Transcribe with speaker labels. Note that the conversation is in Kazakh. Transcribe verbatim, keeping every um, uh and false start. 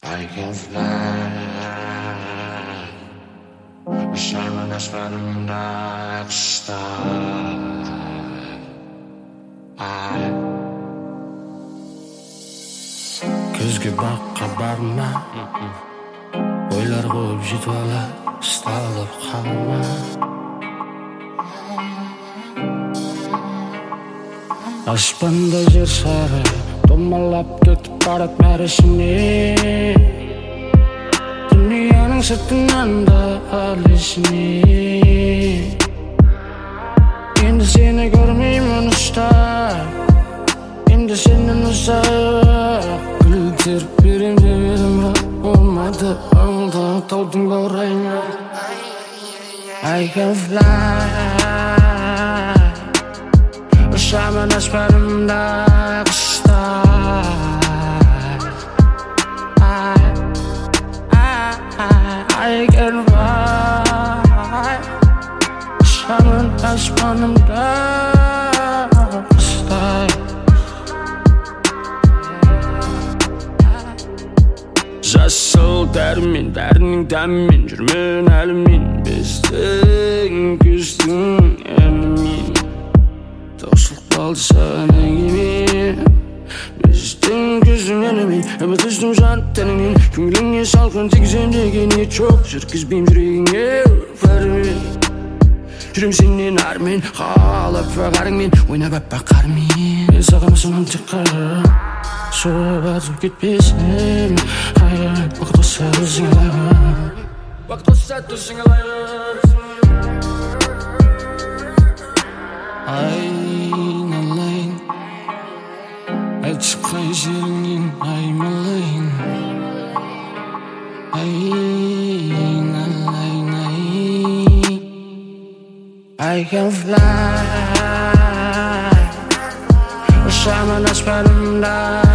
Speaker 1: I can fly. Shine as when dark star. I Көзге баққа барма, ойлар қойып жетіп ала, ұсталып қалма. Аспанда жер шары, домалап кетіп барат мәресіне. Дүнияның сыртынан да ал есіне. Енді сені көрмеймін ұстап, енді сенен ұзақ. Гүлдеріп берем деп едім, болмады алда таудың баурайына. I can fly. Ұшамын аспанымда қыста. I, I, I can fly. Ұшамын аспанымда қыста. Жасыл дәрімен, дәрінің дәмімен жүрмен әлімен. Біздің күздің әнімен таусылып қалды саған әңгіме. Біздің күздің әнімен, үміт үздің жан тәніңнен. Көңіліңе салқын тигізем деген ниет жоқ, жеткізбеймін жүрегіңе бәрімен. Жүрем сенен армен, қалап бағарыңмен, ойнап аппақ қармен. Мен саған асымын тек қара, соғып атып кетпесін. Уақыт болса өзің алайын, уақыт болса өзің алайын. Айналайын, айтшы қай жеріңнен аймалайын. Айналайын, ай. I can fly. Ұшамын аспанымда